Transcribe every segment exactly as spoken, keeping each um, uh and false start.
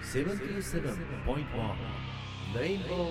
セブンティーセブンポイントワン レインボー エフエム。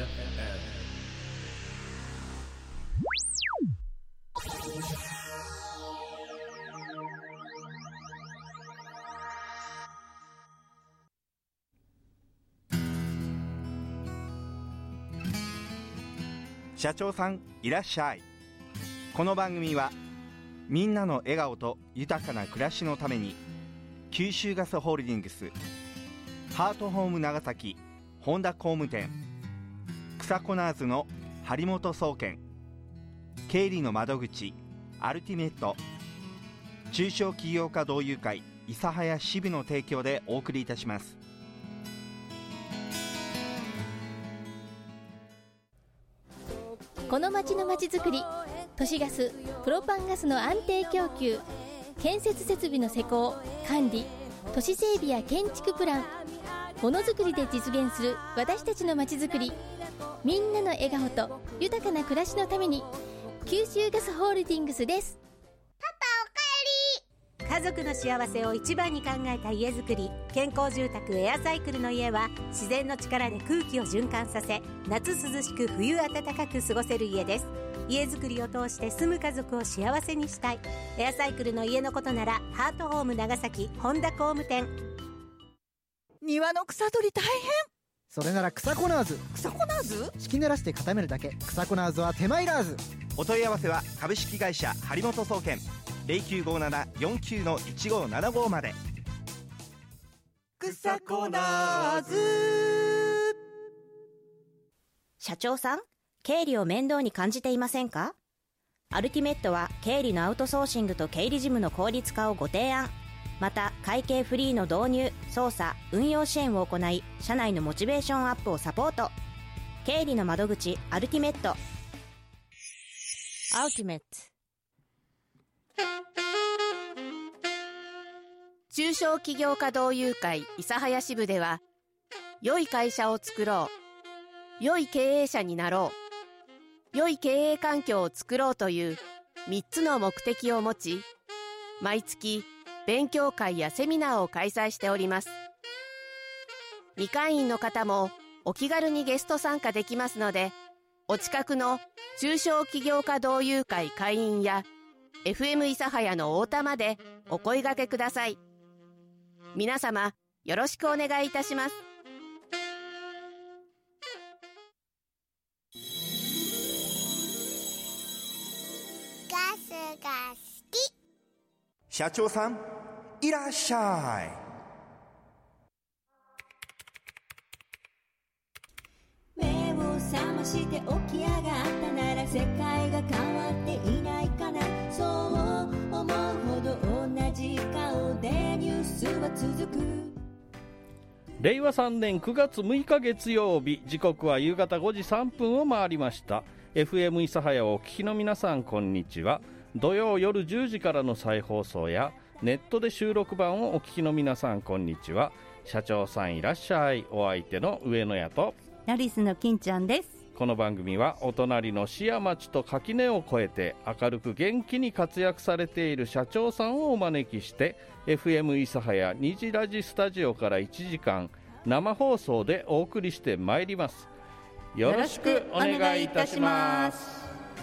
社長さんいらっしゃい。この番組はみんなの笑顔と豊かな暮らしのために九州ガスホールディングス、ハートホーム長崎本田工務店、草コナーズの張本総研、経理の窓口アルティメット、中小企業家同友会諫早支部の提供でお送りいたします。 この町のまちづくり、都市ガス、プロパンガスの安定供給、建設設備の施工、管理、都市整備や建築プラン、ものづくりで実現する私たちのまちづくり、みんなの笑顔と豊かな暮らしのために九州ガスホールディングスです。 パパおかえり。家族の幸せを一番に考えた家づくり、健康住宅エアサイクルの家は自然の力で空気を循環させ、夏涼しく冬暖かく過ごせる家です。家づくりを通して住む家族を幸せにしたい。エアサイクルの家のことならハートホーム長崎本田工務店。 庭の草取り大変。 それなら草コナーズ。 草コナーズ？ 敷き濡らして固めるだけ。草コナーズは手間いらず。 お問い合わせは株式会社張本総研 ゼロきゅうごなな よんきゅう のいちごななご まで。 草コナーズ。 社長さん、経理を面倒に感じていませんか？アルティメットは経理のアウトソーシングと経理事務の効率化をご提案。また会計フリーの導入、操作、運用支援を行い、社内のモチベーションアップをサポート。経理の窓口アルティメット。アルティメット。 中小企業家同友会諫早支部では、良い会社を作ろう、良い経営者になろう、良い経営環境を作ろうというみっつの目的を持ち、毎月勉強会やセミナーを開催しております。未会員の方もお気軽にゲスト参加できますので、お近くの中小企業家同友会会員や エフエム 諫早の太田までお声掛けください。皆様よろしくお願いいたします。 ガスが好き。 社長さんいらっしゃい。 目を覚まして起き上がったなら世界が変わっていないかな。そう思うほど同じ顔でニュースは続く。 れいわさんねんくがつむいか月曜日、時刻は夕方ごじさんぷんを回りました。 エフエム 諫早をお聞きの皆さん、こんにちは。土曜夜じゅうじからの再放送やネットで収録版をお聞きの皆さん、こんにちは。社長さんいらっしゃい。お相手の上野屋とナリスの金ちゃんです。 この番組はお隣の市や町と垣根を越えて明るく元気に活躍されている社長さんをお招きして エフエム 諫早虹ラジスタジオからいちじかん生放送でお送りしてまいります。よろしくお願いいたします。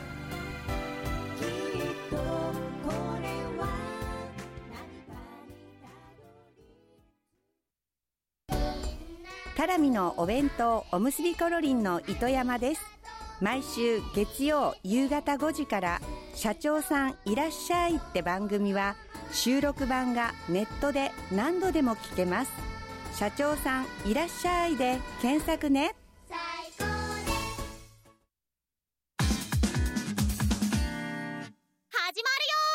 タラミのお弁当おむすびコロリンの糸山です。毎週月曜夕方ごじから社長さんいらっしゃいって番組は収録版がネットで何度でも聞けます。社長さんいらっしゃいで検索ね。 最高です。始まるよ。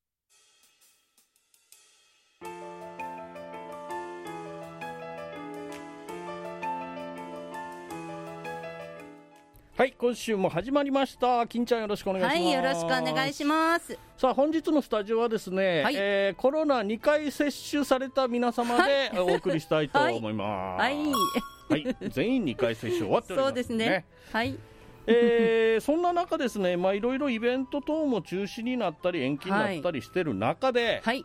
はい、今週も始まりました。金ちゃんよろしくお願いします。 はい、よろしくお願いします。 さあ、本日のスタジオはですね、はい、えー、コロナにかい接種された皆様でお送りしたいと思います。 はい、はいはい、全員にかい接種終わっております、ね、 そうですね。はい。 えー、そんな中ですね、まあいろいろイベント等も中止になったり延期になったりしてる中で、 はい、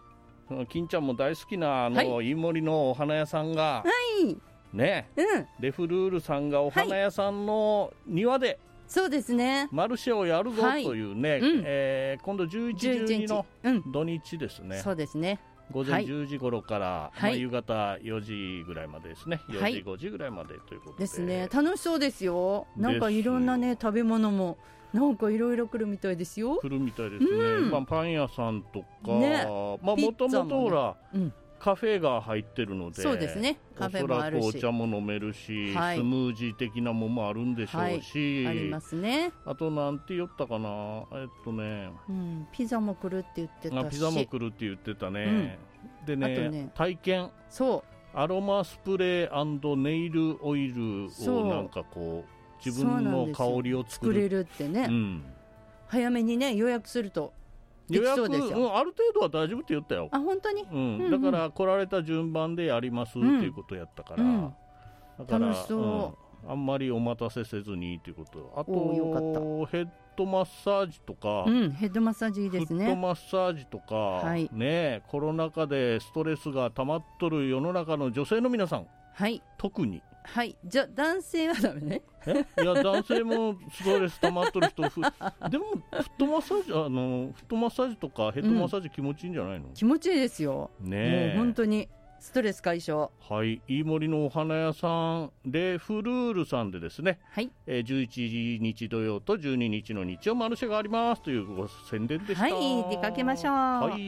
金ちゃんも大好きなあの、はい、飯森のお花屋さんが、 はいね、 うん、 レフルールさんがお花屋さんの庭で、はい、 そうですね、 マルシェをやるぞというね、はい、うん、えー、今度じゅういち、じゅうにの土日ですね、 うん、そうですね、 午前じゅうじ頃から、はい、まあ、夕方よじぐらいまでですね、よじ、ごじぐらいまでということで、 ですね、楽しそうですよ。なんかいろんなね食べ物もなんかいろいろ来るみたいですよ。 来るみたいですね、うん、まあ、パン屋さんとか、ね、まあ、もともとほら、うん、カフェが入ってるので、 そうですね、カフェもあるし、 おそらくお茶も飲めるし、はい、スムージー的なものもあるんでしょうし、 はい、ありますね。 あとなんて言ったかな、えっとね、 うん、ピザも来るって言ってたし、 ピザも来るって言ってたね、うん、で ね, ね体験、 そうアロマスプレー&ネイルオイルをなんかこう自分の香りを作 る, 作れるってね、うん、早めにね予約するとできそうですよ。 予約、うん、ある程度は大丈夫って言ったよ。 あ、本当に、 うんうんうん、だから来られた順番でやりますっていうことやったから、うんうん、だから楽しそう、 うん、あんまりお待たせせずにということ。あとヘッドマッサージとか、 うん、ヘッドマッサージいいですね。 フットマッサージとか、はい、ね、コロナ禍でストレスが溜まっとる世の中の女性の皆さん、 はい、 特に、 はい、じゃあ男性はダメね。 えいや男性もストレス溜まっとる人でもフットマッサージ、あのフットマッサージとかヘッドマッサージ気持ちいいんじゃないの、うん、 気持ちいいですよ、ね、もう本当にストレス解消。 はい、飯森のお花屋さんレフルールさんでですね、 はい、 えー、じゅういちにち土曜とじゅうににちの日曜マルシェがありますというご宣伝でした。 はい、出かけましょう。 はい、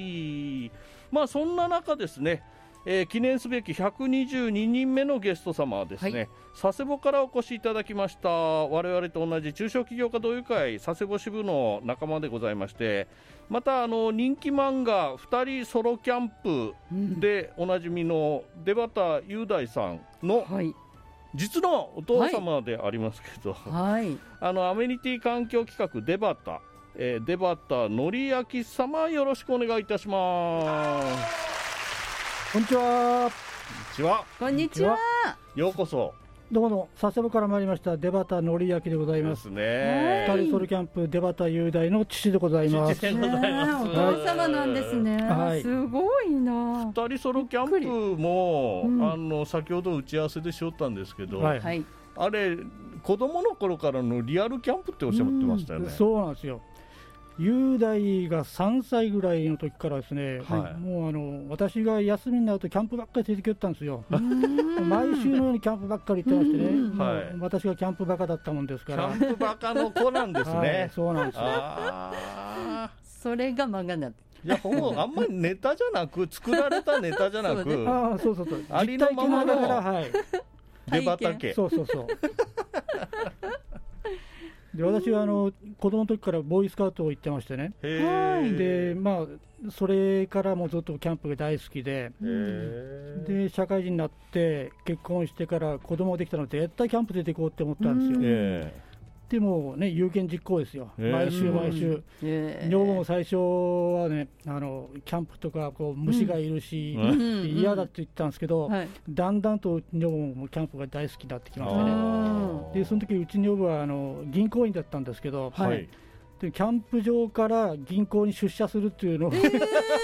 まあそんな中ですね、えー、記念すべきひゃくにじゅうににんめのゲスト様はですね、はい、佐世保からお越しいただきました我々と同じ中小企業家同友会佐世保支部の仲間でございまして、またあの人気漫画ふたりソロキャンプでおなじみの出畑雄大さんの実のお父様でありますけど、 はい、 あのアメニティ環境企画出畑、えー、出畑則明様、よろしくお願いいたします。 こんにちは。 こんにちは。 ようこそ。 どうも佐世保から参りました出畑則明でございます。 ですね。 ふたりソロキャンプ出畑雄大の父でございます。 父でございます。 お父様なんですね。はい、すごいな。 ふたりソロキャンプも、うん、あの先ほど打ち合わせでしよったんですけど、はい、あれ子供の頃からのリアルキャンプっておっしゃってましたよね。 うん、そうなんですよ。雄大がさんさいぐらいの時からですね、はい、もうあの私が休みになるとキャンプばっかり連れてきよったんですよ。毎週のようにキャンプばっかり行ってましてね、はい、私がキャンプバカだったもんですから。 キャンプバカの子なんですね。はい、 そうなんですよ。 あそれが漫画になって、 いやほぼあんまりネタじゃなく作られたネタじゃなくそう、あそうそうそう、 ありのままの、 はい、 出畑。 そうそうそうで私はあの子供の時からボーイスカウトを行ってましてね、で、まあ、それからもずっとキャンプが大好きで、で社会人になって結婚してから子供ができたので絶対キャンプ出ていこうって思ったんですよ。でもね、有言実行ですよ、毎週毎週。女房も最初はね、あのキャンプとかこう虫がいるし、うん、嫌だって言ったんですけど、はい、だんだんと女房もキャンプが大好きになってきましたね。でその時うち女房はあの銀行員だったんですけど、はい、でキャンプ場から銀行に出社するっていうのを、えー、すごい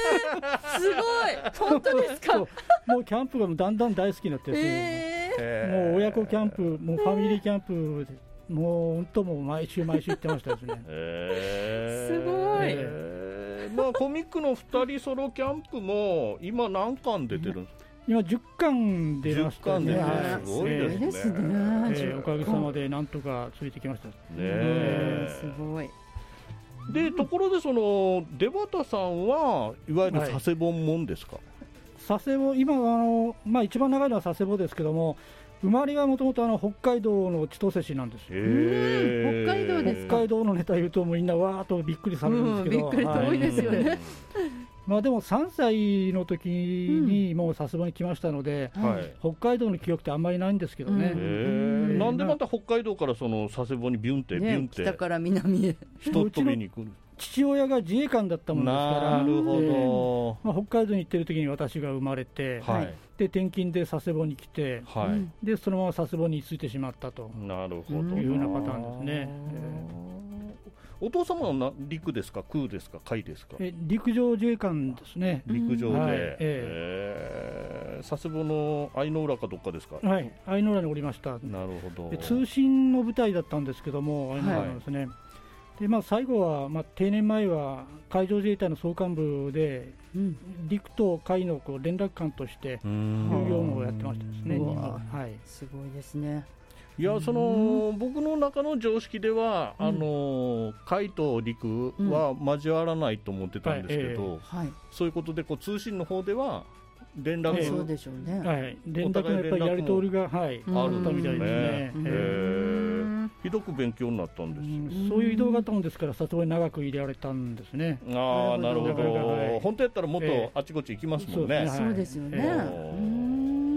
本当ですか。 もうキャンプがだんだん大好きになってですね、えー、もう親子キャンプ、もうファミリーキャンプでもう本当もう毎週毎週行ってましたですね。 えー、すごい、 えーまあ、コミックのふたりソロキャンプも今何巻出てるんですか。 今じゅっかん出ましたね。 すごいですね、 えー、おかげさまでなんとかついてきましたね。 えー、すごい。 でところでその出畑さんはいわゆる佐世保もんですか。はい、 佐世保、今あの、まあ、一番長いのは佐世保ですけども、生まれはもともと北海道の千歳市なんですよ。 北海道ですか。 北海道のネタ言うともうみんなわーっとびっくりされるんですけど、 うん、びっくりと多いですよね。はいまあでもさんさいの時にもう佐世保に来ましたので、はい、北海道の記憶ってあんまりないんですけどね。 うんえー、なんでまた北海道からその佐世保にビュンって、ね、ビュンって北から南へ人飛びに来る。 父親が自衛官だったもんですから、 なるほど、 えーまあ、北海道に行ってる時に私が生まれて、はい、で転勤で佐世保に来て、はい、でそのまま佐世保に居ついてしまったと、 なるほど、 いうようなパターンですね。えーお父様はな陸ですか空ですか海ですか？ え陸上自衛官ですね。 陸上で、 はい、 ええー、佐世保の相野浦かどっかですか？ はい、相野浦におりました。 なるほど。 通信の部隊だったんですけども、相野浦ですね、はい、でまあ、最後は、まあ、定年前は海上自衛隊の総監部で、うん、陸と海のこう連絡官としていう業務をやってましたですね。 はい、すごいですね。 いや、その僕の中の常識では、うん、あの海と陸は交わらないと思ってたんですけど、はい、そういうことでこう通信の方では連絡、 えー、そうでしょうね、 はい、連絡のやっぱりやり取りが、はい、 あるんですね。 みたいですね。 えー、ひどく勉強になったんです、 うん、そういう移動があったもんですから里親に長く入れられたんですね。 ああ、なるほど、はい、本当やったらもっとあちこち行きますもんね。 えー、そうですよね、えー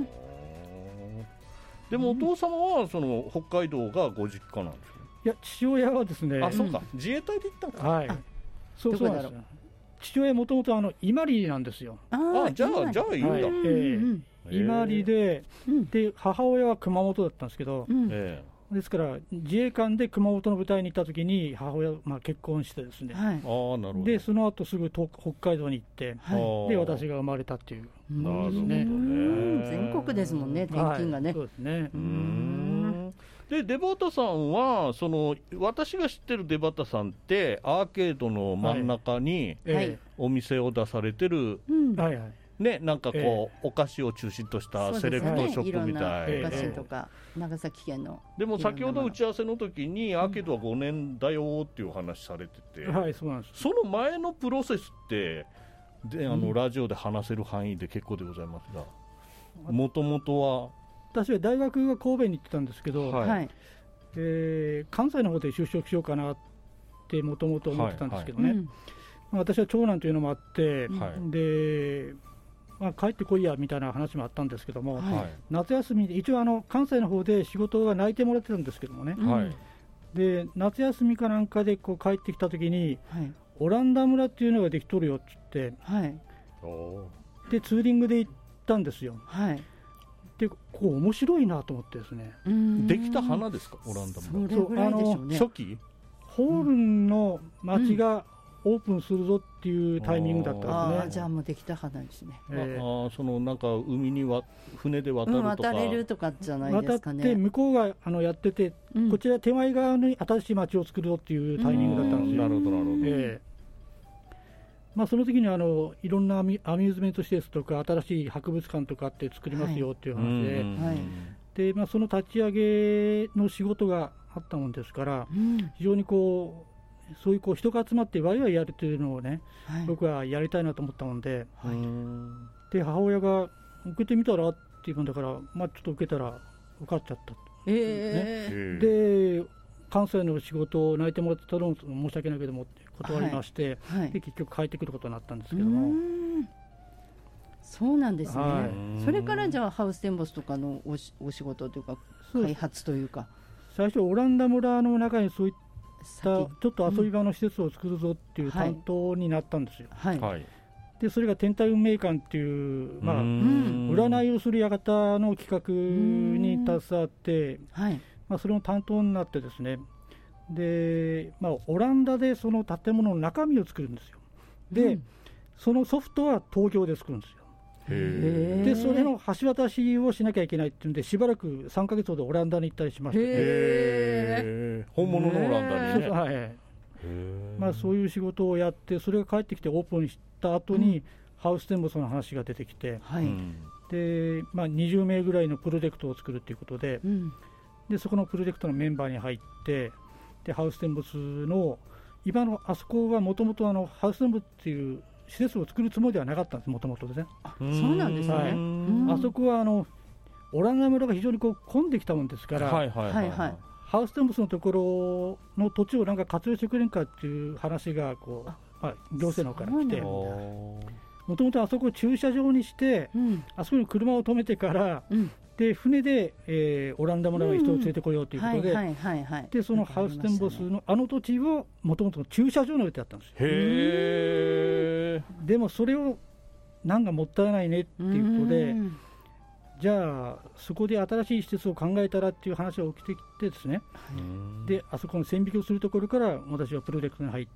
でもお父様はその北海道がご実家なんですか？ いや、父親はですね、 あ、そうか、自衛隊で行ったんか。 はい、そうそうなんですよ。父親もともとあの伊万里なんですよ。 あ、じゃあじゃあいいんだ。はい、えー、伊万里で、で母親は熊本だったんですけど、うん、ですから自衛官で熊本の部隊に行った時に母親、まあ、結婚してですね、はい、あ、なるほど。でその後すぐと北海道に行って、はい、で私が生まれたっていう。 なるほどね。 全国ですもんね、転勤がね。 はい、そうですね。 うーんで出畑さんはその私が知ってる出畑さんってアーケードの真ん中にお店を出されてる、はいはい、ね、なんかこう、えー、お菓子を中心としたセレクトショップみたい、 ね、いろんなお菓子とか、えー、長崎県の。 でも先ほど打ち合わせの時にアーケードはごねんだよっていう話されてて、 うん、はい、そうなんです。 その前のプロセスってであの、うん、ラジオで話せる範囲で結構でございますが、もともとは私は大学が神戸に行ってたんですけど、はい、えー、関西の方で就職しようかなってもともと思ってたんですけどね、はいはい、まあ、私は長男というのもあって、はい、でまあ、帰ってこいやみたいな話もあったんですけども、はい、夏休みで一応あの関西の方で仕事が内定もらってたんですけどもね、はい、で夏休みかなんかでこう帰ってきたときに、はい、オランダ村っていうのができとるよって言って、はい、でツーリングで行ったんですよ、はい、でこう面白いなと思ってですね。 できた花ですか、オランダ村。 それぐらいでしょうね。 初期ホールンの町がオープンするぞっていうタイミングだったんですね。 ああ、じゃあもうできた花ですね。 えー、あそのなんか海には船で渡るとか、うん、 渡れるとかじゃないですかね。 渡って向こうがあのやってて、うん、こちら手前側に新しい町を作るぞっていうタイミングだったんですよ。 なるほどなるほど。 えーまあ、その時にあのいろんなアミューズメント施設とか新しい博物館とかって作りますよっていう話で、はい、でまあ、その立ち上げの仕事があったもんですから、うん、非常にこうそういうこう人が集まってワイワイやるというのをね、はい、僕はやりたいなと思ったもんで、はい、で母親が受けてみたらっていうもんだから、まあ、ちょっと受けたら受かっちゃった、えーね、で関西の仕事を泣いてもらってたのを申し訳ないけども断りまして、はいはい、で結局帰ってくることになったんですけども。 そうなんですね、はい、それからじゃあハウステンボスとかの お, しお仕事というか開発というか、 最初オランダ村の中にそういったちょっと遊び場の施設を作るぞっていう担当になったんですよ、はいはい、でそれが天体運命館っていう、まあ、占いをする館の企画に携わって、はい、まあ、それの担当になってですね、で、まあ、オランダでその建物の中身を作るんですよ。で、うん、そのソフトは東京で作るんですよ。でそれの橋渡しをしなきゃいけないっていうんで、しばらくさんかげつほどオランダに行ったりしました、ね、 へ本物のオランダにね、 はい、まあ、そういう仕事をやって、それが帰ってきてオープンした後に、うん、ハウステンボスの話が出てきて、はい、でまあ、にじゅうめいぐらいのプロジェクトを作るということで、うん、でそこのプロジェクトのメンバーに入って、でハウステンボスの今のあそこはもともとハウステンボスっていう施設を作るつもりではなかったんです、もともとですね。 あ、そうなんですね、はい、 あそこはあのオランダ村が非常にこう混んできたもんですから、はいはいはいはい、ハウステンボスのところの土地をなんか活用してくれんかっていう話がこう、まあ、行政の方から来て、もともとあそこを駐車場にして、うん、あそこに車を止めてから、うん、で船で、えー、オランダ村の人を連れてこようということで、でそのハウステンボスのあの土地をもともと駐車場の予定だったんですよ。へー。でもそれをなんかもったいないねっていうことで、 じゃあそこで新しい施設を考えたらっていう話が起きてきてですね、であそこの線引きをするところから私はプロジェクトに入って、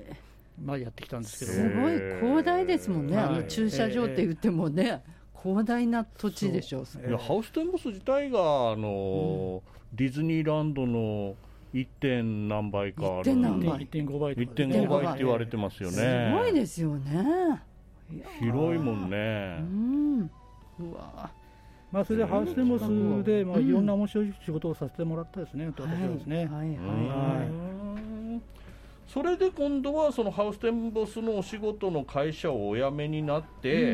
まあ、やってきたんですけど、 すごい広大ですもんね、はい、あの駐車場って言ってもね、広大な土地でしょう。 いやハウステンボス自体があの、うん、ディズニーランドの いってん 何倍かいってん 何倍いってんご 倍いってんご 倍って言われてますよね。 すごいですよね。 広いもんね。 うん、うわ、 まあ、それでハウステンボスで、まあ、いろんな面白い仕事をさせてもらったですね、うん、私はですね、はいはいはい、 それで今度はそのハウステンボスのお仕事の会社をお辞めになって、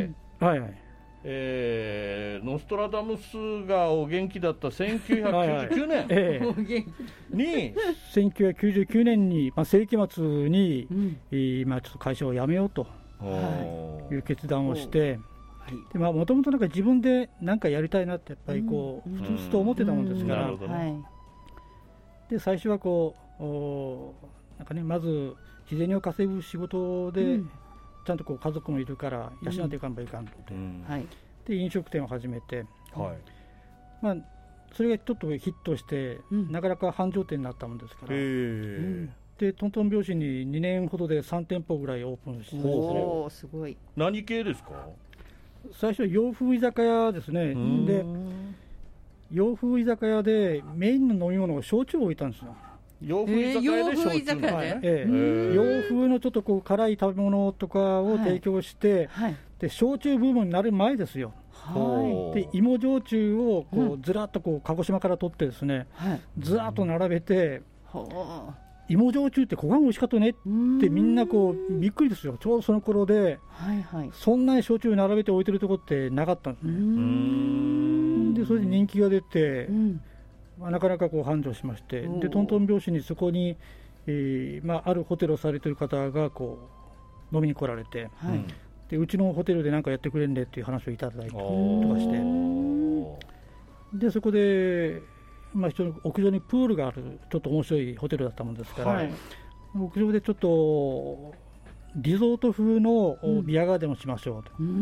うん、はいはい、 えー、ノストラダムスがお元気だったせんきゅうひゃくきゅうじゅうきゅうねんはい、えー、にせんきゅうひゃくきゅうじゅうきゅうねんに、まあ、世紀末に、うんえーまあ、ちょっと会社を辞めようという決断をして、もともと自分で何かやりたいなってやっぱりこう、うん、ふつふつと思ってたもんですから、うんね、で最初はこうなんか、ね、まず日銭を稼ぐ仕事で、うん、ちゃんとこう家族もいるから養っていかんばいかんと、うんはい、で飲食店を始めて、はいまあ、それがちょっとヒットして、うん、なかなか繁盛店になったもんですから、うんでトントン拍子ににねんほどでさんてんぽぐらいオープンして、 おーすごい。 何系ですか？ 最初は洋風居酒屋ですね。で洋風居酒屋でメインの飲み物を焼酎を置いたんですよ。 洋風居酒屋で焼酎、 はいええ、洋風のちょっとこう辛い食べ物とかを提供して、はい、で焼酎ブームになる前ですよ。はい、で芋焼酎をこうずらっとこう鹿児島から取ってですね、はい、ずらっと並べて、はあ芋焼酎ってこがん美味しかったねってみんなこうびっくりですよ。ちょうどその頃で、はいはい、そんなに焼酎並べて置いてるとこってなかったんですね。うーんでそれで人気が出て、うんまあ、なかなかこう繁盛しまして、でトントン拍子にそこに、えーまあ、あるホテルをされている方がこう飲みに来られて、はい、でうちのホテルで何かやってくれんねっていう話をいただいたりとかして、でそこでまあ、一応屋上にプールがあるちょっと面白いホテルだったもんですから、はい、屋上でちょっとリゾート風のビアガーデンをしましょうと、うん、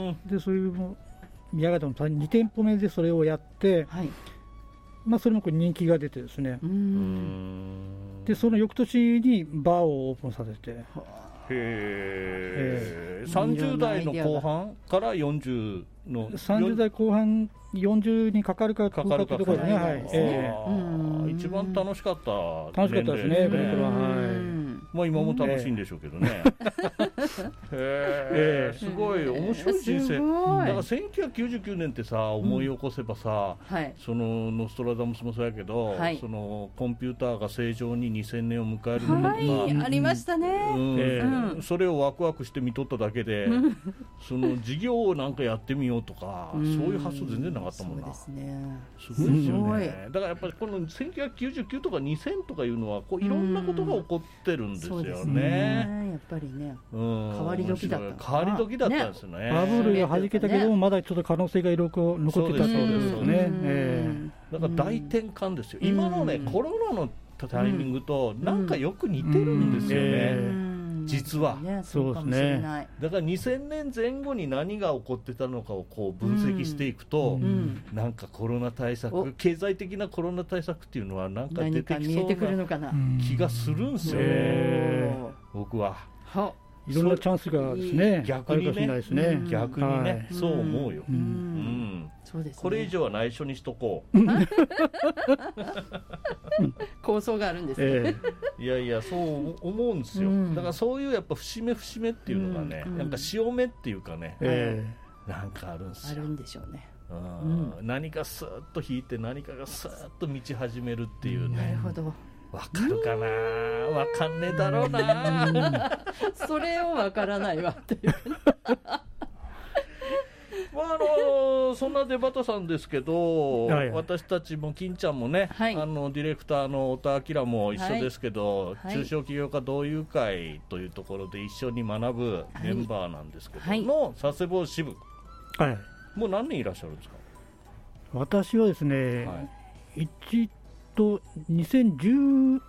でそういうビアガーデンのにてんぽめでそれをやって、はいまあ、それも人気が出てですね、うんでその翌年にバーをオープンさせて、へえー、さんじゅう代の後半からよんじゅうのさんじゅう代後半よんじゅうにかかるかどうかというところですね、はいえー、一番楽しかった楽しかったですね、これは、はいまあ、今も楽しいんでしょうけどね、へー、すごい面白い人生だからせんきゅうひゃくきゅうじゅうきゅうねんってさ思い起こせばさ、うんはい、そのノストラダムスもそうやけど、はい、そのコンピューターが正常ににせんねんを迎えるのとか、 はい、ありましたね、 うんえーうん、それをワクワクして見とっただけで、うん、その事業をなんかやってみようとか、うん、そういう発想全然なかったもんな。そうですね、すごいですよね。だからやっぱりこのせんきゅうひゃくきゅうじゅうきゅうとかにせんとかいうのはこういろんなことが起こってるんですよね。そうですね、 やっぱりね、うん、変わり時だった変わり時だったんですね。 バブルが弾けたけども、まだちょっと可能性がいろいろ残ってたそうですよね。えー、だから大転換ですよ。今のねコロナのタイミングとなんかよく似てるんですよね、えー、実は、 ね、そうですね。 だからにせんねんぜん後に何が起こってたのかをこう分析していくと、うん、なんかコロナ対策、経済的なコロナ対策っていうのはなんか出てきそうな気がするんですよね、僕は。 いろんなチャンスがですね、 逆にね、 ですね逆にね、はい、そう思うよ、うんうん、そうですね、これ以上は内緒にしとこう構想があるんですね、えー、いやいやそう思うんですよ、うん、だからそういうやっぱ節目節目っていうのがね、うん、なんか潮目っていうかね、えー、なんかあるんですよ。 あるんでしょうね、 うん、何かスーッと引いて何かがスーッと満ち始めるっていうね、 なるほど、 わかるかな、わかんねえだろうなそれをわからないわっていうまああのー、そんな出畑さんですけど、はい、私たちも金ちゃんもね、はい、あのディレクターの太田明も一緒ですけど、はい、中小企業家同友会というところで一緒に学ぶメンバーなんですけど、はい、の佐世保支部、はい、もう何年いらっしゃるんですか？ 私はですね、はい、一とにせんじゅ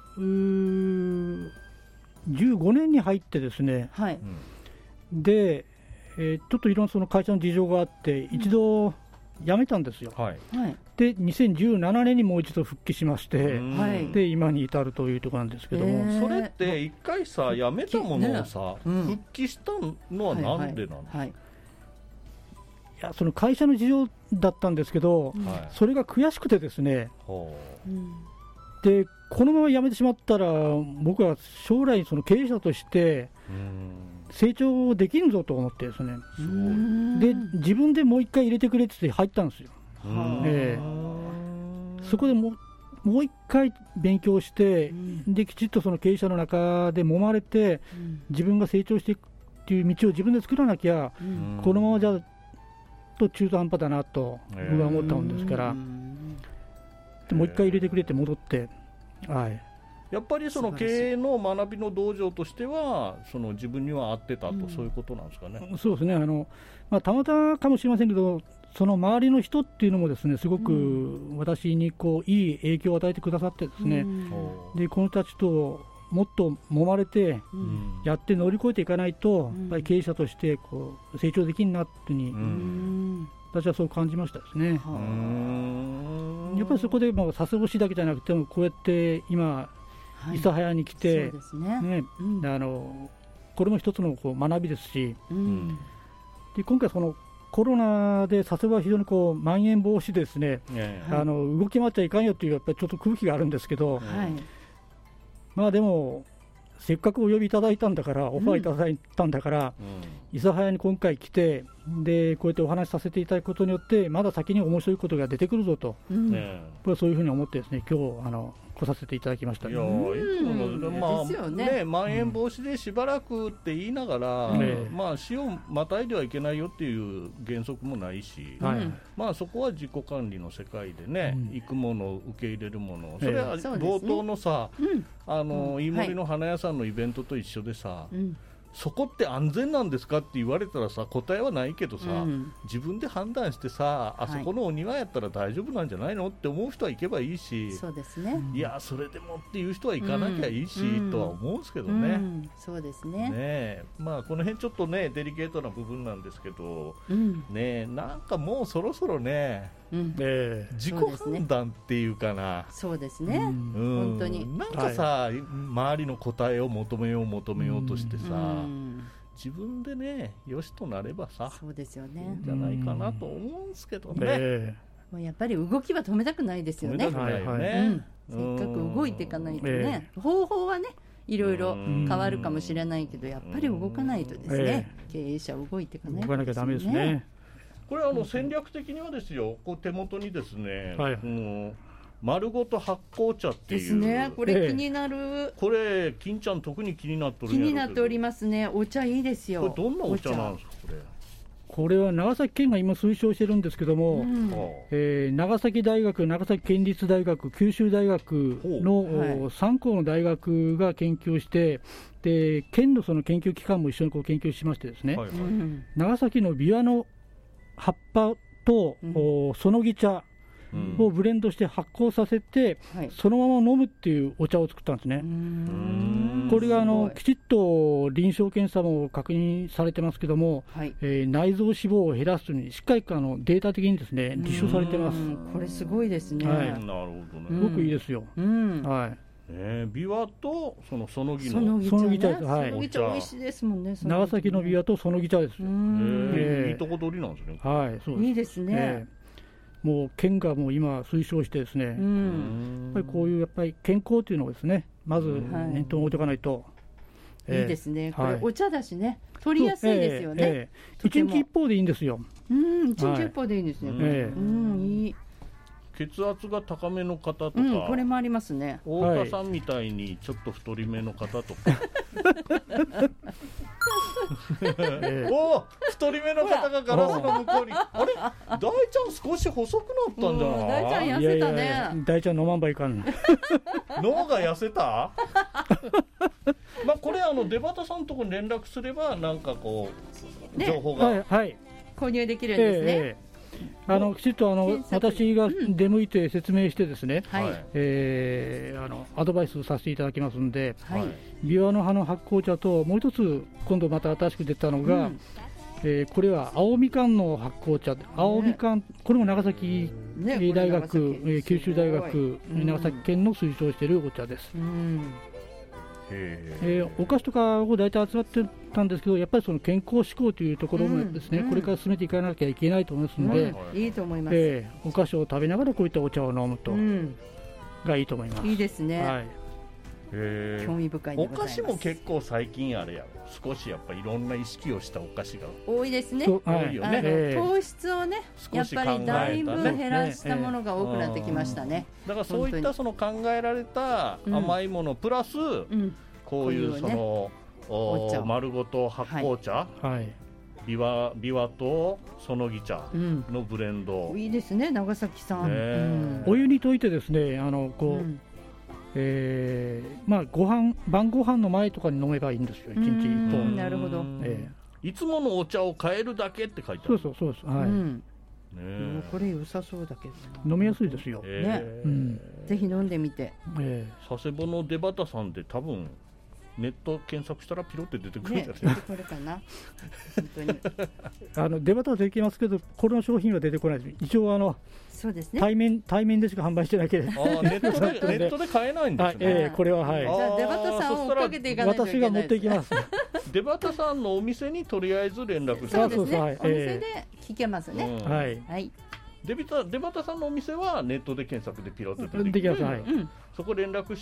うごねんに入ってですね、はい、で、えー、ちょっといろんなその会社の事情があって、うん、一度辞めたんですよ、 はい、 でにせんじゅうななねんにもう一度復帰しまして、 はい、 で今に至るというところなんですけども、えー、それって一回さ辞めたものをさ、ね、うん、復帰したのはなんでなの？はいはいはい、いやその会社の事情だったんですけど、はい、それが悔しくてですね、うん、でこのまま辞めてしまったら僕は将来その経営者として成長できんぞと思ってですね、で自分でもう一回入れてくれって入ったんですよ、えー、そこでもうもう一回勉強して、できちっとその経営者の中で揉まれて自分が成長していくっていう道を自分で作らなきゃ、このままじゃと中途半端だなと僕は思ったもんですから、でもう一回入れてくれって戻って、はい、 やっぱりその経営の学びの道場としてはその自分には合ってたと、うん、そういうことなんですかね。 そうですね、あの、まあ、たまたまかもしれませんけど、その周りの人っていうのもですねすごく私にこういい影響を与えてくださってですね、うん、でこの人たちともっと揉まれてやって乗り越えていかないと、うん、やっぱり経営者としてこう成長できんなっていうふうに、うん、私はそう感じましたですね。うん、やっぱりそこでまあ佐世保市だけじゃなくてもこうやって今諫早に来て、ね、あのこれも一つのこう学びですし、うん、で今回そのコロナで佐世保は非常にこうまん延防止ですね、はい、あの動き回っちゃいかんよっていうやっぱりちょっと空気があるんですけど、はい、まあでもせっかくお呼びいただいたんだからオファーいただいたんだから、うん、諫早に今回来てでこうやってお話しさせていただくことによってまだ先に面白いことが出てくるぞと、うん、僕はそういうふうに思ってですね今日あの来させていただきました。いやいつもの、まあね、まん延防止でしばらくって言いながら、うん、まあ死をまたいではいけないよっていう原則もないし、はい、まあそこは自己管理の世界でね、うん、行くものを受け入れるもの、それは冒頭のさ、えーね、あの、うん、飯森の花屋さんのイベントと一緒でさ、うん、そこって安全なんですかって言われたらさ答えはないけどさ、うん、自分で判断してさあそこのお庭やったら大丈夫なんじゃないのって思う人は行けばいいし、 そうですね、 いやそれでもっていう人は行かなきゃいいし、うん、とは思うんですけどね、うん、 そうですね、 ね、まあこの辺ちょっとねデリケートな部分なんですけど、うん、ねなんかもうそろそろね、うんえー、自己判断っていうかな、 そうですね、うん、本当になんかさ、はい、周りの答えを求めよう求めようとしてさ、うん自分でねよしとなればさそうですよね、 いいんじゃないかなと思うんですけどね、 えー、もうやっぱり動きは止めたくないですよね、 止めたくないよね、 うん、せっかく動いていかないとね、えー、方法はねいろいろ変わるかもしれないけどやっぱり動かないとですね、えー、経営者動いていかないとですね、 動かなきゃダメですね。 これあの戦略的にはですよ、こう手元にですね、はい、もう丸ごと発酵茶っていうですね、これ気になる、ええ、これ金ちゃん特に気になっておるんやろうけど、 気になっておりますね。お茶いいですよ。 これどんなお茶なんですかこれ。 これは長崎県が今推奨してるんですけども、うんえー、長崎大学、長崎県立大学、九州大学の、はい、さん校の大学が研究して、で県のその研究機関も一緒にこう研究しましてですね、はいはい、長崎のビワの葉っぱと、うん、そのぎ茶をブレンドして発酵させて、うん、そのまま飲むっていうお茶を作ったんですね。これがあのきちっと臨床検査も確認されてますけども、はいえー、内臓脂肪を減らすにしっかりあのデータ的にですね立証されてます。 これすごいですね、 はい、なるほどね、 すごくいいですよ、うんはいえー、ビワとそのそのぎのそのぎ茶です、 はい、そのぎ茶美味しいですもんね。 長崎のビワとそのぎ茶です。えー、いいとこ取りなんですね。 はい、そうです。 いいですね、えーもう県がもう今推奨してですね、うん、やっぱりこういうやっぱり健康というのをですねまず念頭に置いておかないと、 えー、いいですね。これお茶だしね、取りやすいですよね、えーえー、一日一方でいいんですよ。 うん一日一方でいいんですね、はいえー、うんいい。 血圧が高めの方とか、 うん、これもありますね。 太田さんみたいにちょっと太りめの方とか、おお太りめの方がガラスの向こうにあれ大ちゃん少し細くなったんじゃない。 大ちゃん痩せたね。いやいや大ちゃん飲まんばいかん脳が痩せたまあこれあの出畑さんとこに連絡すればなんかこう、ね、情報が、 はいはい、 購入できるんですね、えーえーあのきちっとあの私が出向いて説明してですね、うんえー、あのアドバイスさせていただきますので、はい、ビワの葉の発酵茶ともう一つ今度また新しく出たのが、うん、 えー、これは青みかんの発酵茶、青みかん、ね、これも長崎大学、ね、えー、九州大学、長崎県の推奨しているお茶です。うん、えー、お菓子とかを大体集まってたんですけど、やっぱりその健康志向というところもですね、うん、これから進めていかなきゃいけないと思いますので、 うん、いいと思います、 えー、お菓子を食べながらこういったお茶を飲むと、うん、がいいと思います。 いいですね、はい、 へ興味深いでございます。 お菓子も結構最近あれやろ、少しやっぱいろんな意識をしたお菓子が多いですね。 多いよね、 えー、糖質をねやっぱりだいぶ減らしたものが多くなってきましたね。 だからそういったその考えられた甘いものプラス、うん、こういうその、ね、丸ごと発酵茶、はい、ビワ、ビワとそのぎ茶のブレンド、 うん、いいですね長崎さん、ね、 うん、お湯に溶いてですね、あのこう、うん、えーまあ、ご飯晩ご飯の前とかに飲めばいいんですよ、いちにちいっぽん。 なるほど、 えー、いつものお茶を変えるだけって書いてある。 そうそうそうです、はい、うん、 ね、これ良さそうだけど飲みやすいですよ、 えーね、うん、ぜひ飲んでみて、 えー、佐世保の出畑さんで多分ネット検索したらピロって出てくるんじゃないですか、ね、 出てくるかな本当にあの出畑はできますけど、この商品は出てこないです。一応あのそうですね、 対面対面でしか販売してないけど、 あネットでネットで買えないんですね。 えー、これははい。 じゃあ出畑さんを追っかけていかないといけないです。 私が持っていきます。 出畑さんのお店にとりあえず連絡して、 そうですね、はい、お店で聞けますね、 うん、はい、 はい、 出畑さんのお店はネットで検索でピロッと出てくる。 できます、はい、うん、 そこ連絡して、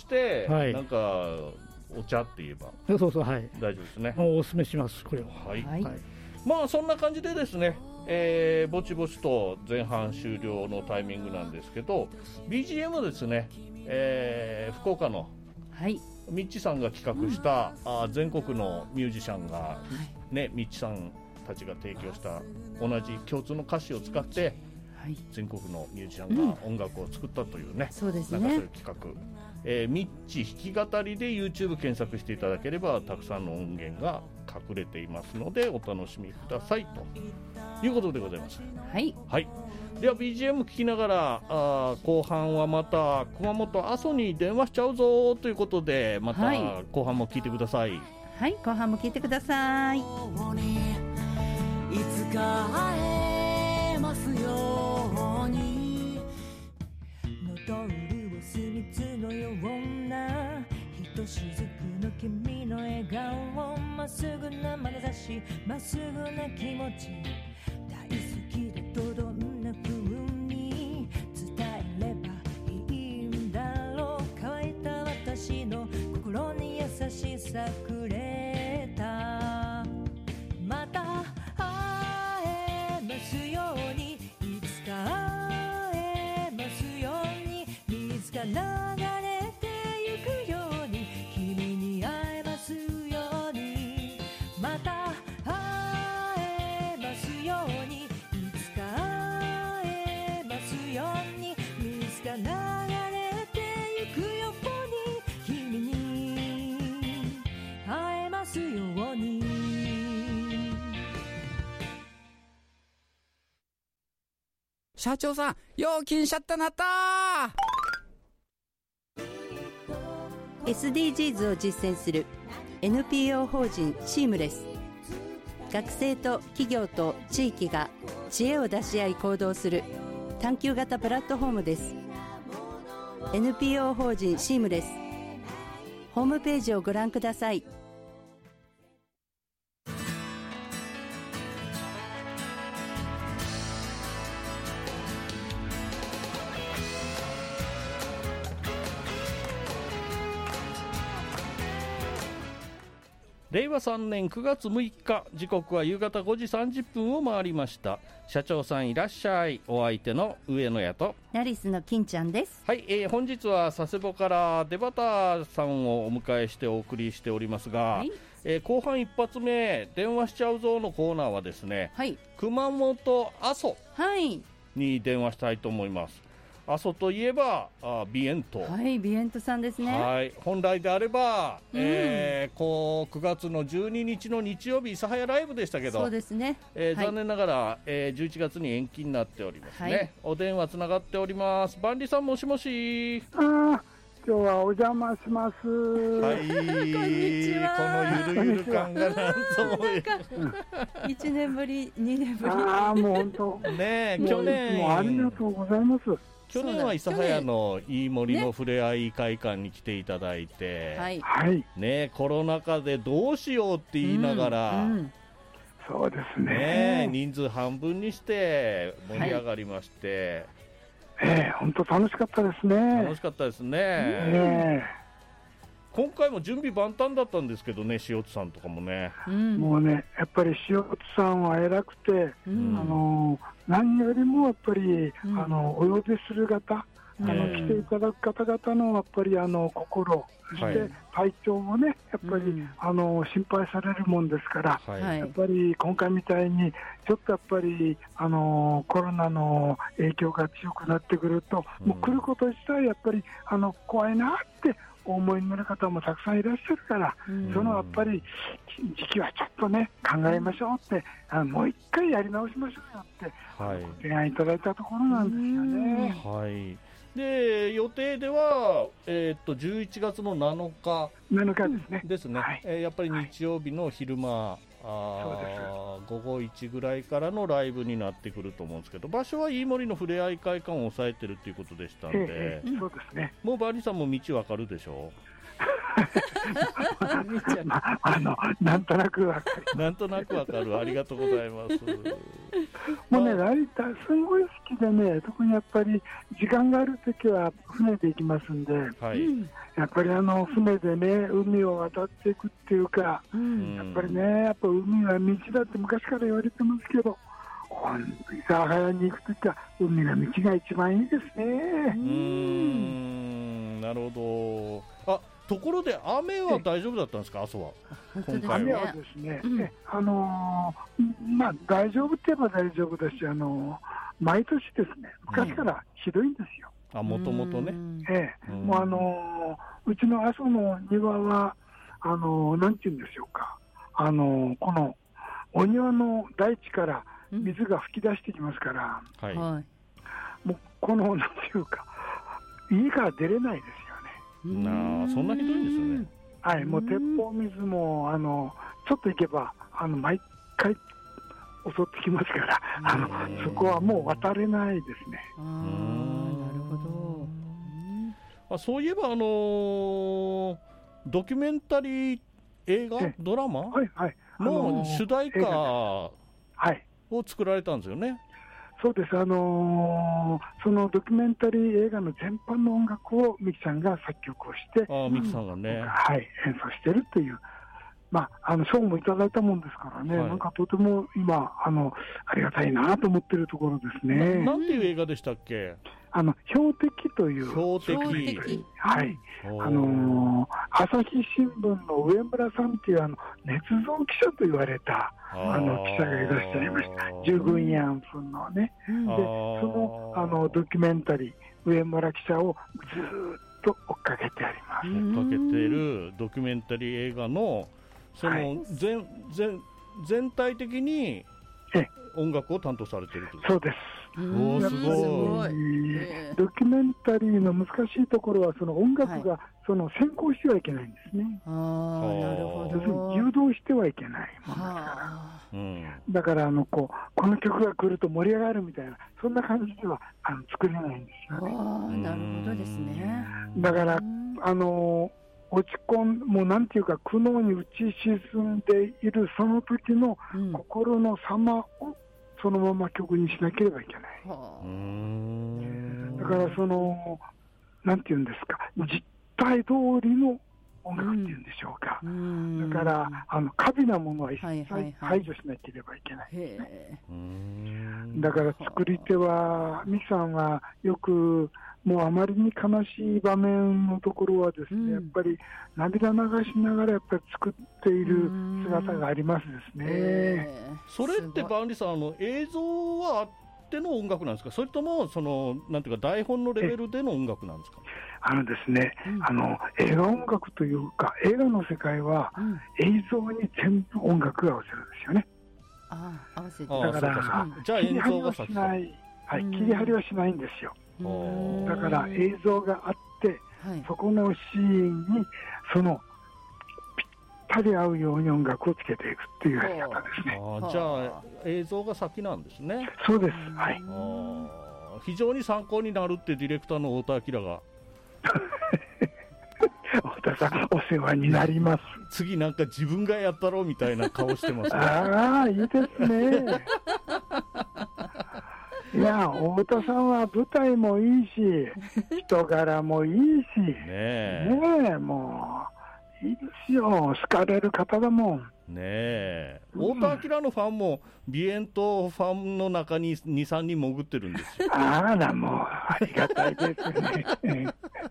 はい、なんかお茶って言えばそうそう、はい、 大丈夫ですね。 もうお勧めしますこれは。 はい、はい、まあそんな感じでですね、えー、ぼちぼちと前半終了のタイミングなんですけど、 ビージーエム ですね、えー、福岡のミッチさんが企画した、うん、あ全国のミュージシャンが、ね、はい、ミッチさんたちが提供した同じ共通の歌詞を使って、はい、全国のミュージシャンが音楽を作ったというね、うん、 そうですね、 なんかそういう企画、えー、ミッチ弾き語りで YouTube 検索していただければたくさんの音源が隠れていますのでお楽しみくださいということでございます。 はい、 はい、では ビージーエム 聴きながらあ後半はまた熊本阿蘇に電話しちゃうぞということで、また後半も聴いてください。 はい、後半も聴いてください。いつか会えますように、喉潤す蜜のようなひとしずくの君の笑顔、まっすぐな眼差し、まっすぐな気持ち、大好きだとどんな風に伝えればいいんだろう。乾いた私の心に優しさくれた。また会えますように、いつか会えますように、水が流れてゆくように、君に会えますように。また会えますように、いつか会えますように、水が流れてゆくように、君に会えますように。 社長さん、よう気にしちゃったなったー。 エスディージーズ を実践する エヌピーオー 法人シームレス。学生と企業と地域が知恵を出し合い行動する探究型プラットフォームです。 エヌピーオー 法人シームレス、ホームページをご覧ください。 れいわさんねんくがつむいか、時刻は夕方ごじさんじゅっぷんを回りました。社長さんいらっしゃい。お相手の上野屋とナリスの金ちゃんです。 はい、えー、本日は佐世保から出畑さんをお迎えしてお送りしておりますが、はい、えー、後半一発目電話しちゃうぞのコーナーはですね、はい、熊本阿蘇に電話したいと思います。阿蘇といえばあビエント、 はい、ビエントさんですね。 はい、本来であれば、うん、えー、こうくがつのじゅうににちの日曜日諫早ライブでしたけど、 そうですね、 えーはい、残念ながら、えー、じゅういちがつに延期になっておりますね、はい、お電話つながっております。万里さん、もしもし。 あ今日はお邪魔します。 はい、こんにちは。このゆるゆる感がなんともいちねんぶり、にねんぶり。 ああ、もう本当。 ねえ、去年もうありがとうございます。 去年は諫早の飯森のふれあい会館に来ていただいて、 ね、 はい、 ね、コロナ禍でどうしようって言いながら、 うんうん、そうですね、 ね、人数半分にして盛り上がりまして、 はい、えー、本当楽しかったですね。 楽しかったですね、 えー今回も準備万端だったんですけどね、塩津さんとかもね、 うん、もうね、やっぱり塩津さんは偉くて、うん、あの何よりもやっぱり、うん、あのお呼びする方、あの、うん、来ていただく方々のやっぱりあの心、そして体調もね、やっぱり、うん、あの心配されるもんですから、はい、やっぱり今回みたいにちょっとやっぱりあのコロナの影響が強くなってくると、うん、もう来ること自体やっぱりあの怖いなってお思いになる方もたくさんいらっしゃるから、うん、そのやっぱり時期はちょっとね考えましょうって、あのもう一回やり直しましょうよって、はい、ご提案いただいたところなんですよね。 はい、で予定では、えー、っとじゅういちがつのなのかなのかですね、 ですね、はい、えー、やっぱり日曜日の昼間、はい、あ午後いちぐらいからのライブになってくると思うんですけど、場所は飯森のふれあい会館を抑えてるということでしたんで、 えー、そうですね、 もうバーニーさんも道わかるでしょうまあ、あのなんとなくわかるなんとなくわかる、ありがとうございます。 もうね、ライターすごい好きでね、特にやっぱり時間があるときは船で行きますんで、はい、やっぱりあの船でね海を渡っていくっていうか、うん、やっぱりね、やっぱ海は道だって昔から言われてますけど、本当に諫早に行くときは海の道が一番いいですね。うーん、なるほど。あ、ところで雨は大丈夫だったんですか、阿蘇は。今回は雨はですね、うん、あのー、まあ大丈夫って言えば大丈夫だし、あのー、毎年ですね、昔からひどいんですよ。 うん、あ、もともとね。 ええ、もうあのー、うちの阿蘇の庭はあのー、なんて言うんでしょうか、あのー、このお庭の大地から水が噴き出してきますから、うん、はい、もうこのなんていうか家から出れないですよ。 なあ、そんなひどいんですよね。 はい、もう鉄砲水もあのちょっと行けばあの毎回襲ってきますから、あのそこはもう渡れないですね。 あ、なるほど。 あ、そういえばあのー、ドキュメンタリー映画ドラマの主題歌を作られたんですよね。 そうです、あのー、そのドキュメンタリー映画の全般の音楽をミキさんが作曲をして、 あ、ミキさんがね、 はい、演奏してるという、まあ、あの賞もいただいたもんですからね、はい、なんかとても今あのありがたいなと思ってるところですね。 な, なんていう映画でしたっけ？ あの標的という、 標的、 はい、あのー、朝日新聞の上村さんっていうあの捏造記者と言われたあの記者がいらっしゃいました。従軍ヤンフンのね、でそのあのドキュメンタリー上村記者をずっと追っかけてあります。 追っかけているドキュメンタリー映画のその全、はい、全全体的に音楽を担当されているという。 そうです。 おー、すごい。 ドキュメンタリーの難しいところはその音楽がその先行してはいけないんですね。 はい、あ、なるほど。 誘導してはいけないものですから。うん、だからあのこうこの曲が来ると盛り上がるみたいな、そんな感じではあの作れないんですよね。 あ、なるほどですね。 だからあの落ち込んもうなんていうか苦悩に打ち沈んでいるその時の心の様をそのまま曲にしなければいけない。うん、だからそのなんていうんですか、実態通りの音楽っていうんでしょうか。うん、だからあの過敏なものは一切排除しなければいけないですね。はいはいはい、だから作り手はミキさんはよくもうあまりに悲しい場面のところはですね、うん、やっぱり涙流しながらやっぱり作っている姿がありますですね。えー、それってバンリさん、あの映像はあっての音楽なんですか、それともそのなんていうか台本のレベルでの音楽なんですか。 あのですね、うん、あの映画音楽というか映画の世界は、うん、映像に全部音楽が合わせるんですよね。 ああ、合わせて。 だから、うん、じゃあ演奏がしない、はい、切り張りはしないんですよ。だから映像があって、 はい、 そこのシーンにそのぴったり合うように音楽をつけていくっていうやり方ですね。 あ、じゃあ映像が先なんですね。 そうです、はい。 あ、非常に参考になるってディレクターの太田明が太田さんお世話になります。 次なんか自分がやったろうみたいな顔してますね。 ああ、いいですね。いや、太田さんは舞台もいいし人柄もいいしねえ、ねえ、もういいですよ。好かれる方だもんねえ。太田明のファンもビエントファンの中に にさんにん潜ってるんですよ。 あら、もうありがたいですね。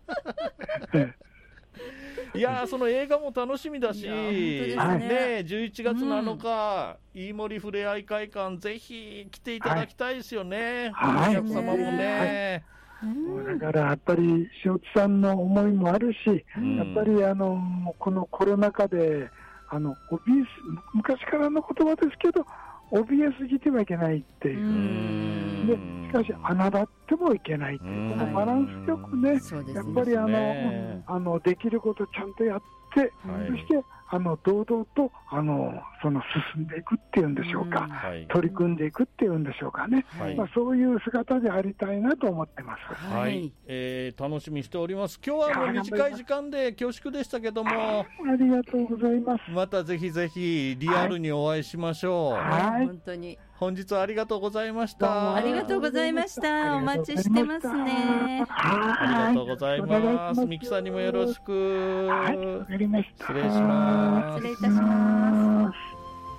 いや、その映画も楽しみだし、ね、ね、じゅういちがつなのか、うん、飯森ふれあい会館ぜひ来ていただきたいですよね、はい、お客様もね、 はい、だからやっぱり塩津さんの思いもあるし、うん、やっぱりあのこのコロナ禍であの怯えす昔からの言葉ですけど怯えすぎてはいけないっていう、うでしかし穴だってもいけないっていう、このバランスよくね、やっぱりあの、あのできることちゃんとやって、はい、そしてあの堂々とあのその進んでいくっていうんでしょうか、はい、取り組んでいくっていうんでしょうかね、はい、まあ、そういう姿でありたいなと思ってます。 はい、はい、えー、楽しみにしております。今日はあの短い時間で恐縮でしたけども、 ありがとうございます。 またぜひぜひリアルにお会いしましょう。 はい、はい、本当に本日はありがとうございました。 ありがとうございました。お待ちしてますね。 ありがとうございます。ミキさんにもよろしく。 はい、わかりました。 失礼します。 失礼いたします。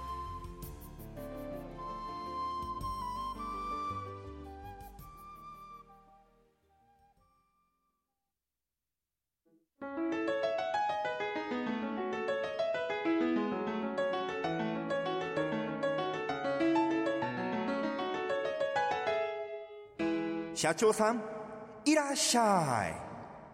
社長さんいらっしゃい。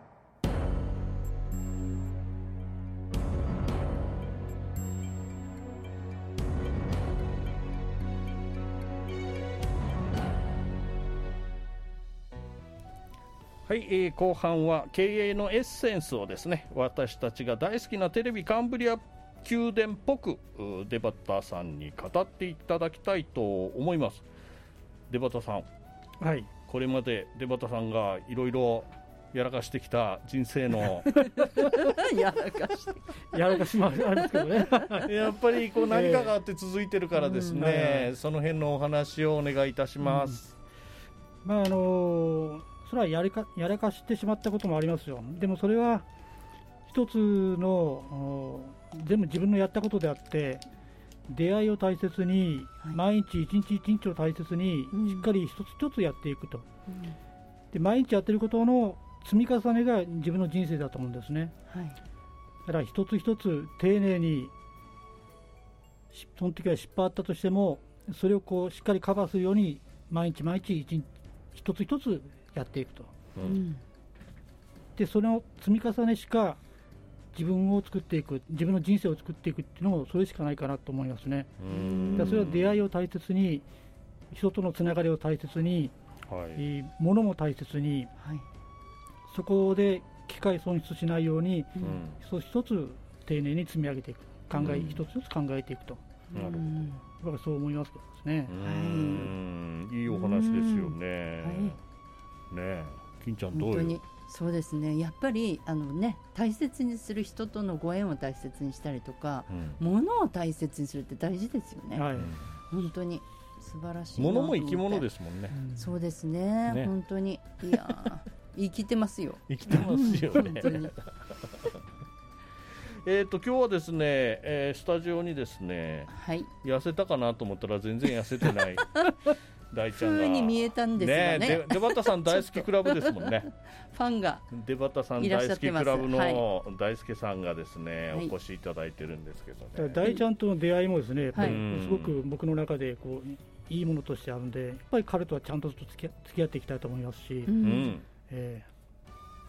はい、えー、後半は経営のエッセンスをですね、私たちが大好きなテレビカンブリア宮殿っぽくデバッターさんに語っていただきたいと思います。デバッターさん、 はい、これまでデバッターさんがいろいろやらかしてきた人生のやらかしてやらかしもあるんですけどねやっぱりこう何かがあって続いてるからですね、えーうん、その辺のお話をお願いいたします。 うん、まああのーそれはやりか、やらかしてしまったこともありますよ。でもそれは一つの全部自分のやったことであって、出会いを大切に、はい、毎日一日一日を大切に、うん、しっかり一つ一つやっていくと、うん、で毎日やっていることの積み重ねが自分の人生だと思うんですね。はい、だから一つ一つ丁寧に、その時は失敗あったとしてもそれをこうしっかりカバーするように毎日毎日一日一つ一つやっていくと、うん、でその積み重ねしか自分を作っていく、自分の人生を作っていくっていうのもそれしかないかなと思いますね。だからそれは出会いを大切に、人とのつながりを大切に、はい、物も大切に、はい、そこで機会損失しないように、うん、一つ一つ丁寧に積み上げていく、考え、うん、一つ一つ考えていくと、うん、僕はそう思いますけどですね。 うん、はい、いいお話ですよね。はい、ねえ、金ちゃんどうよ。 本当にそうですね。やっぱりあの、ね、大切にする人とのご縁を大切にしたりとか、うん、物を大切にするって大事ですよね。はい、本当に素晴らしいなと思って。 物も生き物ですもんね。 うん、そうですね。ね、本当にいや生きてますよ。 生きてますよね。本当にえーと今日はですね、えー、スタジオにですね、はい、痩せたかなと思ったら全然痩せてない大ちゃんが、 風に見えたんですよね。 ね、デバッタさん大好きクラブですもんね。 ファンがデバッタさん大好きクラブの大輔さんがですね、はい、お越しいただいてるんですけどね。 大ちゃんとの出会いもですね、やっぱりすごく僕の中でこういいものとしてあるんで、やっぱり彼とはちゃんと付き合っていきたいと思いますし、うん、え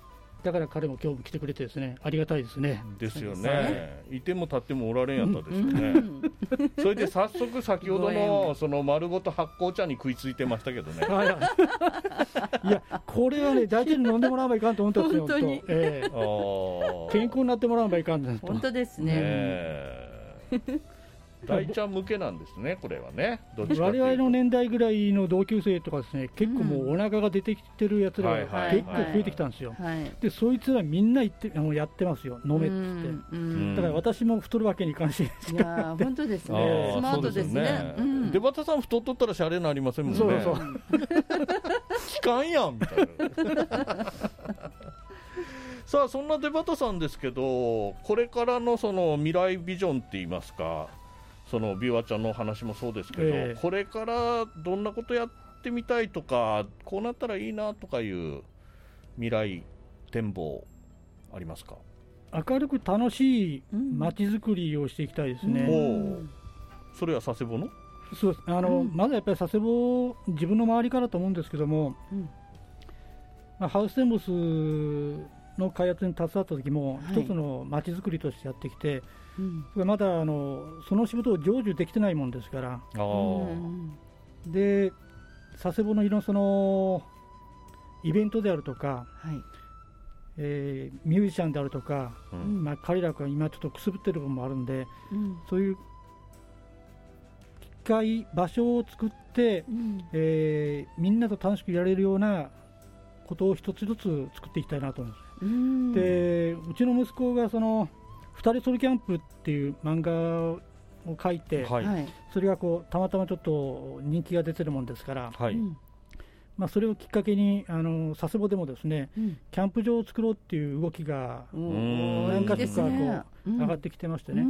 だから彼も今日も来てくれてですね、ありがたいですね。 ですよね。いても立ってもおられんやったですよね。うん、それで早速先ほどのその丸ごと発酵茶に食いついてましたけどね。 いやこれはね大事に飲んでもらわないかんと思ったんですよ。本当に、えー、健康になってもらわないかんですと。 本当ですね。 ね大ちゃん向けなんですね、これはね。どっちか我々の年代ぐらいの同級生とかですね、結構もうお腹が出てきてるやつらが結構増えてきたんですよ。でそいつらみんな言ってもうやってますよ、飲めっつって。だから私も太るわけにいかんしですから。 いや本当ですね。スマートですね。 出畑さん太っとったらシャレになりませんもんね。 そうそう。 期間やんみたいな。さあそんな出畑さんですけど、これからのその未来ビジョンって言いますか。そのビワちゃんの話もそうですけど、えー、これからどんなことやってみたいとかこうなったらいいなとかいう未来展望ありますか？ 明るく楽しい街づくりをしていきたいですね。 うん、それは佐世保の？ そうです。あの、うん、まずやっぱり佐世保自分の周りからと思うんですけども、うんまあ、ハウステンボスの開発に携わった時も一つの街づくりとしてやってきて、うん、まだあのその仕事を成就できてないもんですから、うん、で佐世保のいろんなそのイベントであるとか、はいえー、ミュージシャンであるとか、うんまあ、彼らが今ちょっとくすぶってる部分もあるんで、うん、そういう機会場所を作って、うんえー、みんなと楽しくやれるようなことを一つ一つ作っていきたいなと思います。うん、でうちの息子がそのふたりソロキャンプっていう漫画を書いて、はい、それがこうたまたまちょっと人気が出てるもんですから、はいまあ、それをきっかけにあの佐世保でもですね、うん、キャンプ場を作ろうっていう動きが何か所かこう上がってきてましてね、うん、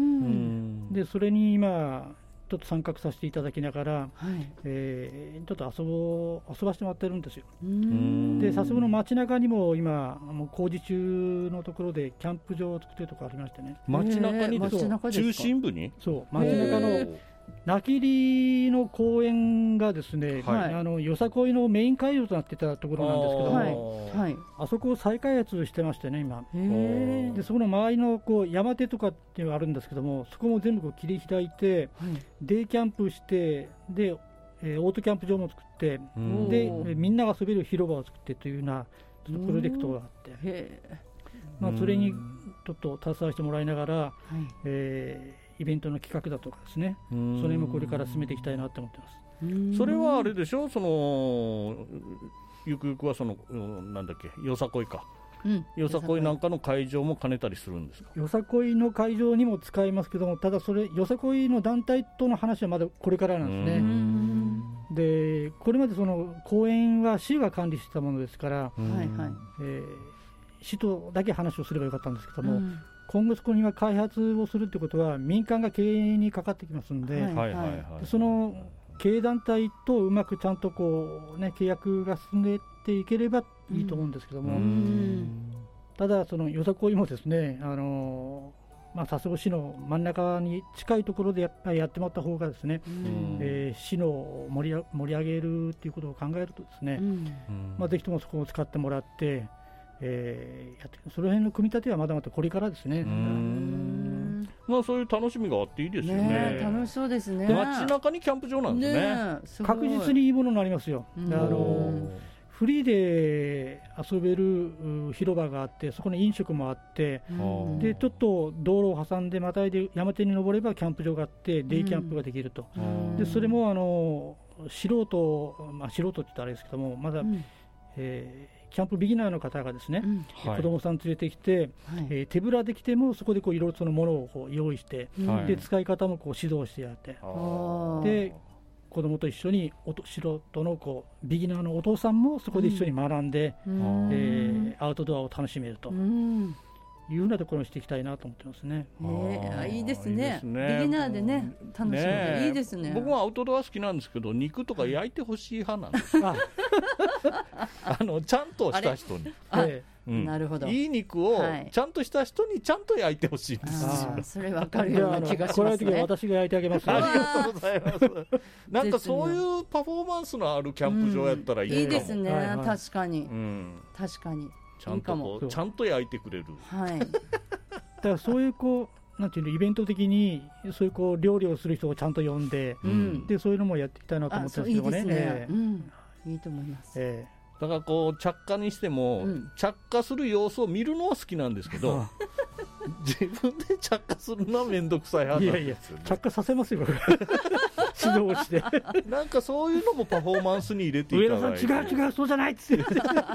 でそれに今ちょっと参画させていただきながら、はいえー、ちょっと遊ぼう遊ばせてもらってるんですよ。で佐世保の街中にも今もう工事中のところでキャンプ場を作ってるところありましてね。 街中にですか？中心部に？ そう街中のなきりの公園がですね、はい、あのよさこいのメイン会場となっていたところなんですけども、あ,、はい、あそこを再開発してましてね今。でそこの周りのこう山手とかっていうのがあるんですけども、そこも全部こう切り開いて、はい、デイキャンプしてで、えー、オートキャンプ場も作ってでみんなが遊べる広場を作ってというようなちょっとプロジェクトがあって、まあ、それにちょっと携わせてもらいながら、はいえーイベントの企画だとかですね、それもこれから進めていきたいなと思ってます。 それはあれでしょ、そのゆくゆくはそのなんだっけよさこいか、うん、よさこいなんかの会場も兼ねたりするんですか？ よさこいの会場にも使いますけども、ただそれよさこいの団体との話はまだこれからなんですね。でこれまでその公園は市が管理してたものですから、はいはいえー、市とだけ話をすればよかったんですけども、うん今後そこには開発をするということは民間が経営にかかってきますので、はいはいはい、その経営団体とうまくちゃんとこう、ね、契約が進んでっていければいいと思うんですけども、うん、ただそのよさこいもですね、あのまあ、佐世保市の真ん中に近いところでやっぱりやってもらった方がですね、うんえー、市の盛り盛り上げるということを考えるとですね、うんまあ、ぜひともそこを使ってもらってえー、やってその辺の組み立てはまだまだこれからですね。うーんまあそういう楽しみがあっていいですよ ね, ね楽しそうですね。 街中にキャンプ場なんですね。ねす確実にいいものになりますよ。あのフリーで遊べる広場があって、そこに飲食もあって、でちょっと道路を挟んでまたいで山手に登ればキャンプ場があってデイキャンプができると。でそれもあの素人、まあ、素人って言ったらあれですけどもまだ、うんえーキャンプビギナーの方がですね、うんはい、子供さん連れてきて、はいえー、手ぶらできてもそこでこういろいろそのものをこう用意して、はい、で使い方もこう指導してやってで子供と一緒におと素人のこうビギナーのお父さんもそこで一緒に学んで、うんえー、アウトドアを楽しめると。うんいうようなところにしていきたいなと思ってますね。 えー、いいですね。いいですね。ビギナーでね、楽しんでいいですね。 僕もアウトドア好きなんですけど、肉とか焼いてほしい派なんです。あのちゃんとした人に。 うん、なるほど。 いい肉をちゃんとした人にちゃんと焼いてほしいんですよ。 はい、それわかるような気がしますね。 これ時は私が焼いてあげます。 ありがとうございます。なんかそういうパフォーマンスのあるキャンプ場やったらいいかも。 いいですね。はいはい、確かに、うん。確かに。 ちゃんとこうちゃんと焼いてくれる。 はいだからそういうこうなんていうのイベント的にそういうこう料理をする人をちゃんと呼んで、うん、でそういうのもやっていきたいなと思ってますけどね。 いいですね、えーうん、いいと思います、 えー、だからこう着火にしても、うん、着火する様子を見るのは好きなんですけど自分で着火するのは面倒くさい話なんですよ、ね、いやいや着火させますよ指導してなんかそういうのもパフォーマンスに入れていただいて、 上田さん違う違うそうじゃないっつって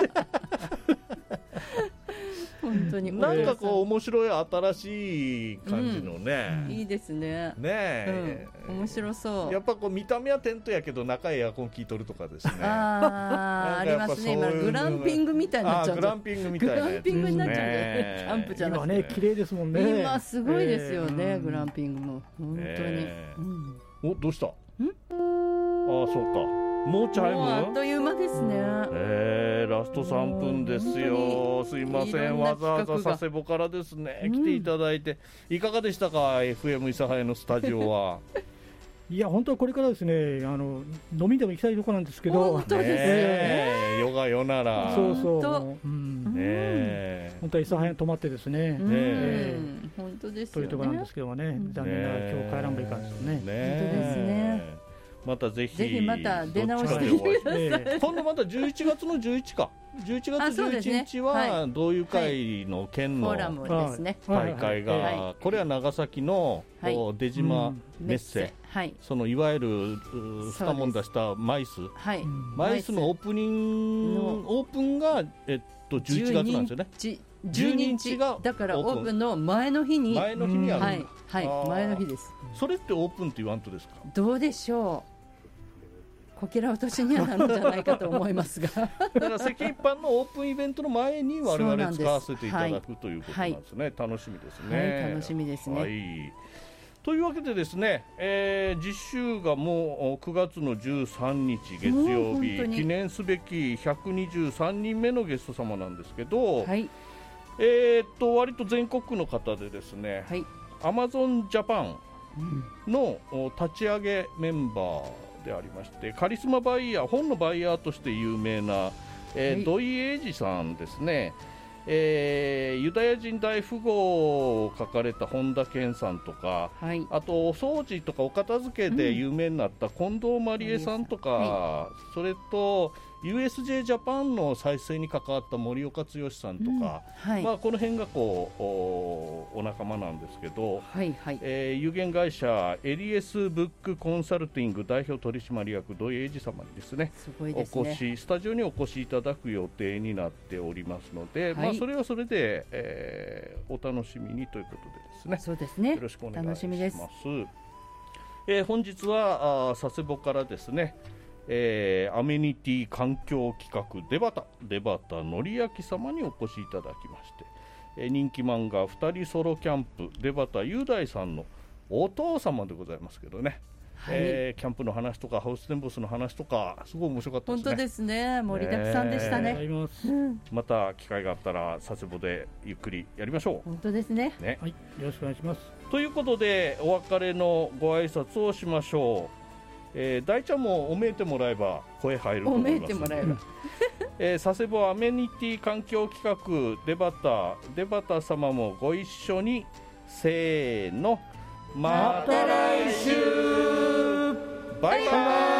本当になんかこう面白い新しい感じのね、 うん、いいですね。 ねえ、 うん、面白そう。 やっぱこう見た目はテントやけど中エアコン効いとるとかですね。 ああありますね。今グランピングみたいになっちゃう。 グランピングみたいな。 グランピングになっちゃうね。キャンプじゃなくて。 今ね綺麗ですもんね。 今すごいですよね、えー、グランピングも本当に。えーうん、おどうした？ん？ああそうか。もうチャイム？ あっという間ですね。 えー、ラストさんぷんですよ。すいません、わざわざ佐世保からですね、うん、来ていただいていかがでしたか エフエム 諫早のスタジオは。 いや本当はこれからですねあの飲みでも行きたいところなんですけど本当ですよね。 ヨガヨならそうそう、うん、ね本当は諫早に泊まってですね、 うんえー、本当ですよねというところなんですけどもね、うん、残念ながら今日帰らんばいかんですよね。 本当ですね。 またぜひぜひまた出直してみてください。 今度またじゅういちがつのじゅういちかじゅういちがつじゅういちにちは同友会の県の大会がこれは長崎の出島メッセそのいわゆる二門出したマイスマイスのオープニングオープンがえっとじゅういちがつなんですよね。 じゅうににちがだからオープンの前の日に前の日にある、 はいはい、前の日です。 それってオープンって言わんとですか？ どうでしょう。こけら落としにはなるんじゃないかと思いますがだから世間一般のオープンイベントの前に我々使わせていただくということなんですね、はい、楽しみですね、 はい、楽しみですね、 はい、というわけでですね、えー、実習がもうくがつのじゅうさんにち月曜日記念すべきひゃくにじゅうさんにんめのゲスト様なんですけど、はい、えー、っと割と全国区の方でですね、はい、アマゾンジャパンの立ち上げメンバーでありましてカリスマバイヤー本のバイヤーとして有名な、えーはい、土井英二さんですね、えー、ユダヤ人大富豪を書かれた本田健さんとか、はい、あとお掃除とかお片付けで有名になった近藤麻理恵さんとか、はい、それと ユーエスジェー ジャパンの再生に関わった森岡剛さんとか、うんはいまあ、この辺がこう お, お仲間なんですけど、はいはいえー、有限会社エリエスブックコンサルティング代表取締役土井英二様にですね、 すごいですね、 お越しスタジオにお越しいただく予定になっておりますので、はいまあ、それはそれで、えー、お楽しみにということでですね、 そうですね、 よろしくお願いします。 楽しみです。 えー、本日は佐世保からですね、えー、アメニティ環境企画デバタデバタのりやき様にお越しいただきまして、えー、人気漫画ふたりソロキャンプデバタ雄大さんのお父様でございますけどね、はいえー、キャンプの話とかハウステンボスの話とかすごい面白かったですね。 本当ですね、盛りだくさんでしたね。 ねまた機会があったら佐世保でゆっくりやりましょう。 本当です ね, ね、 はい、よろしくお願いします。 ということでお別れのご挨拶をしましょう。えー、大ちゃんもおめえてもらえば声入ると思います。 おめえてもらえば、 えー、佐世保アメニティ環境企画デバタデバタ様もご一緒にせーのまた来週バイバ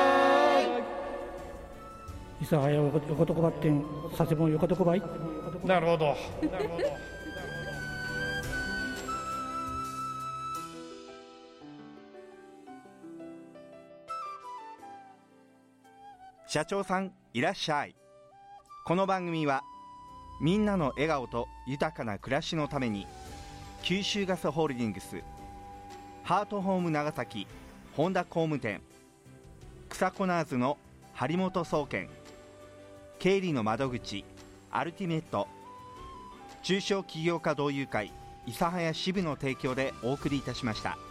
イ。 諫早横床場店佐世保横床場い。 なるほどなるほど社長さんいらっしゃい。この番組はみんなの笑顔と豊かな暮らしのために九州ガスホールディングスハートホーム長崎本田工務店草コナーズの張本総研経理の窓口アルティメット中小企業家同友会諫早支部の提供でお送りいたしました。